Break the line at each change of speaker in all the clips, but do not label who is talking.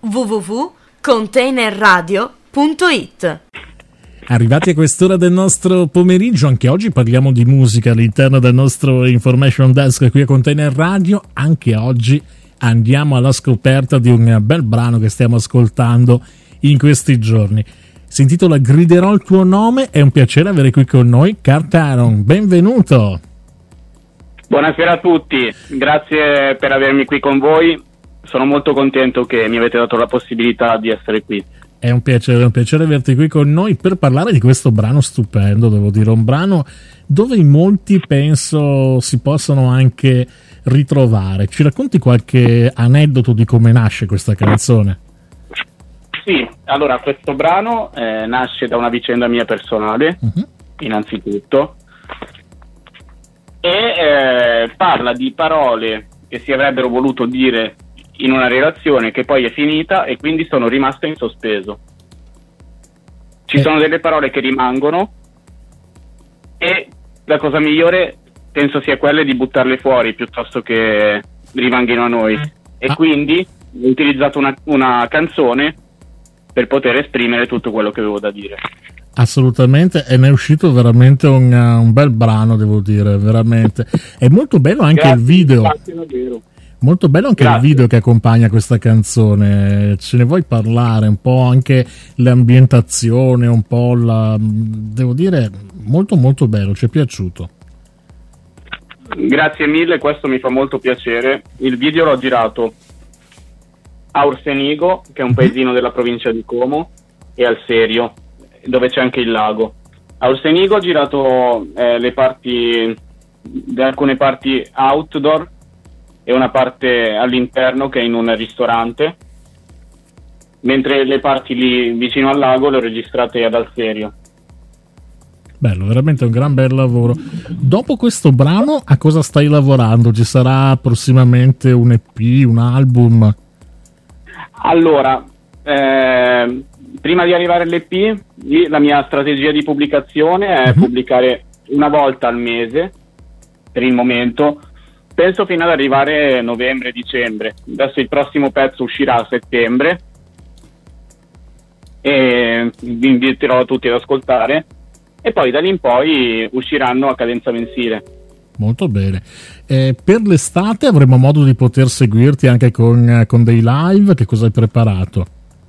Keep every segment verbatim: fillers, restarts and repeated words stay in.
w w w punto container radio punto it.
Arrivati a quest'ora del nostro pomeriggio, anche oggi parliamo di musica all'interno del nostro Information Desk qui a Container Radio. Anche oggi andiamo alla scoperta di un bel brano che stiamo ascoltando in questi giorni. Si intitola Griderò il tuo nome. È un piacere avere qui con noi Kurt Aaron, benvenuto.
Buonasera a tutti, grazie per avermi qui con voi. Sono molto contento che mi avete dato la possibilità di essere qui.
È un piacere, è un piacere averti qui con noi per parlare di questo brano stupendo, devo dire, un brano dove in molti penso si possano anche ritrovare. Ci racconti qualche aneddoto di come nasce questa canzone?
Sì, allora questo brano eh, nasce da una vicenda mia personale, uh-huh. innanzitutto, e eh, parla di parole che si avrebbero voluto dire in una relazione che poi è finita e quindi sono rimaste in sospeso. Ci eh. sono delle parole che rimangono e la cosa migliore penso sia quella di buttarle fuori piuttosto che rimangano a noi. E ah. quindi ho utilizzato una, una canzone per poter esprimere tutto quello che avevo da dire.
Assolutamente, e ne è uscito veramente un, un bel brano, devo dire, veramente. È molto bello anche Grazie, il video. Grazie, molto bello anche Grazie. il video che accompagna questa canzone. Ce ne vuoi parlare un po' anche l'ambientazione, un po' la, devo dire, molto molto bello, ci è piaciuto.
Grazie mille, questo mi fa molto piacere. Il video l'ho girato a Orsenigo, che è un paesino della provincia di Como, e al Serio, dove c'è anche il lago. A Orsenigo ho girato eh, le parti, alcune parti outdoor e una parte all'interno che è in un ristorante, mentre le parti lì vicino al lago le ho registrate ad Alserio.
Bello, veramente un gran bel lavoro. Dopo questo brano a cosa stai lavorando? Ci sarà prossimamente un E P, un album?
Allora, eh, prima di arrivare all'E P, la mia strategia di pubblicazione è uh-huh. pubblicare una volta al mese, per il momento. Penso fino ad arrivare a novembre-dicembre. Adesso il prossimo pezzo uscirà a settembre e vi inviterò tutti ad ascoltare. E poi da lì in poi usciranno a cadenza mensile.
Molto bene. Eh, per l'estate avremo modo di poter seguirti anche con, con dei live? Che cosa hai preparato?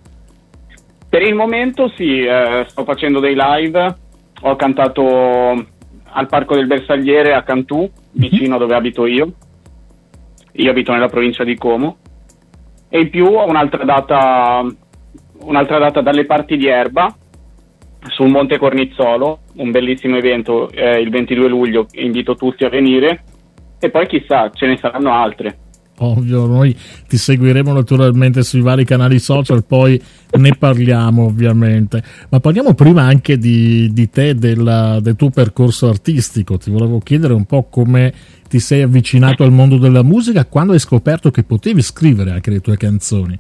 Per il momento sì, eh, sto facendo dei live. Ho cantato al Parco del Bersagliere a Cantù, vicino uh-huh. dove abito io. Io abito nella provincia di Como. E in più ho un'altra data, un'altra data dalle parti di Erba, sul Monte Cornizzolo, un bellissimo evento eh, il ventidue luglio, invito tutti a venire, e poi chissà, ce ne saranno altre.
Ovvio, noi ti seguiremo naturalmente sui vari canali social, poi ne parliamo ovviamente, ma parliamo prima anche di, di te, del, del tuo percorso artistico. Ti volevo chiedere un po' come ti sei avvicinato al mondo della musica, quando hai scoperto che potevi scrivere anche le tue canzoni.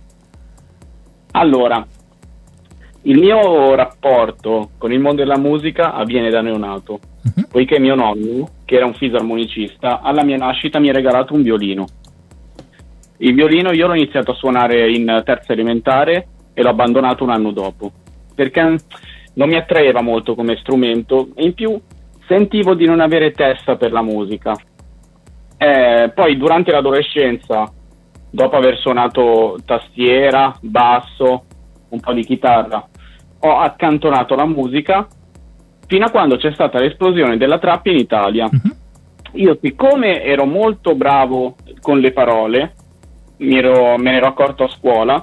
Allora, il mio rapporto con il mondo della musica avviene da neonato, uh-huh. poiché mio nonno, che era un fisarmonicista, alla mia nascita mi ha regalato un violino. Il violino io l'ho iniziato a suonare in terza elementare e l'ho abbandonato un anno dopo, perché non mi attraeva molto come strumento e in più sentivo di non avere testa per la musica. Eh, poi durante l'adolescenza, dopo aver suonato tastiera, basso, un po' di chitarra, ho accantonato la musica fino a quando c'è stata l'esplosione della trap in Italia. Uh-huh. Io, siccome ero molto bravo con le parole, mi ero, me ne ero accorto a scuola,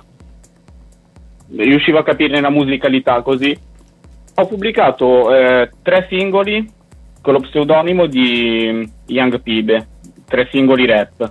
riuscivo a capirne la musicalità così, ho pubblicato eh, tre singoli con lo pseudonimo di Young Pibe, tre singoli rap,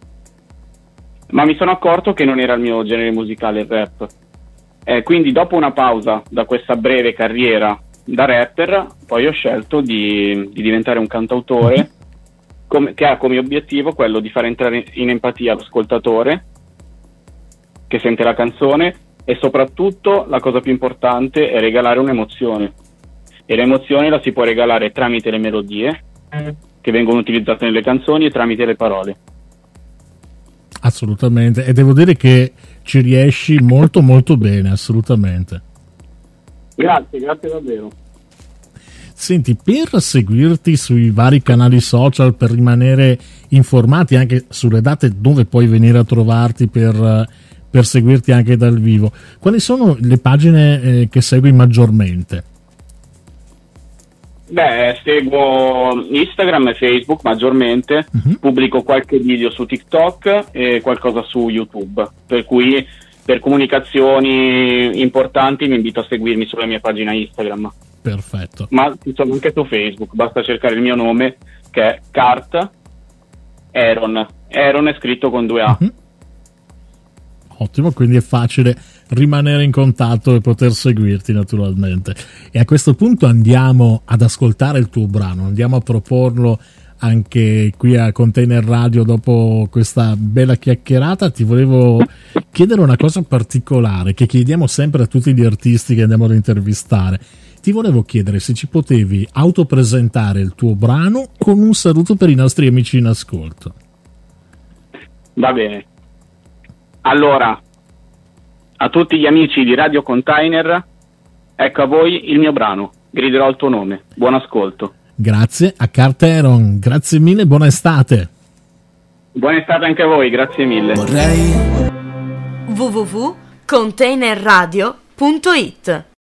ma mi sono accorto che non era il mio genere musicale il rap. Eh, quindi dopo una pausa da questa breve carriera da rapper, poi ho scelto di, di diventare un cantautore come, che ha come obiettivo quello di far entrare in empatia l'ascoltatore che sente la canzone, e soprattutto la cosa più importante è regalare un'emozione, e l'emozione la si può regalare tramite le melodie che vengono utilizzate nelle canzoni e tramite le parole.
Assolutamente, e devo dire che ci riesci molto molto bene, assolutamente.
Grazie, grazie davvero.
Senti, per seguirti sui vari canali social, per rimanere informati anche sulle date dove puoi venire a trovarti per, per seguirti anche dal vivo, quali sono le pagine eh, che segui maggiormente?
Beh, seguo Instagram e Facebook maggiormente, uh-huh. Pubblico qualche video su TikTok e qualcosa su YouTube, per cui per comunicazioni importanti mi invito a seguirmi sulla mia pagina Instagram.
Perfetto.
Ma ci sono anche su Facebook, basta cercare il mio nome che è Cart Aaron. Aaron è scritto con due A.
Uh-huh. Ottimo, quindi è facile rimanere in contatto e poter seguirti naturalmente. E a questo punto andiamo ad ascoltare il tuo brano, andiamo a proporlo anche qui a Container Radio dopo questa bella chiacchierata. Ti volevo chiedere una cosa particolare che chiediamo sempre a tutti gli artisti che andiamo ad intervistare. Ti volevo chiedere se ci potevi autopresentare il tuo brano con un saluto per i nostri amici in ascolto.
Va bene. Allora, a tutti gli amici di Radio Container, ecco a voi il mio brano, griderò il tuo nome. Buon ascolto.
Grazie a Cart Aaron, grazie mille, buona estate.
Buona estate anche a voi, grazie mille.
w w w punto container radio punto it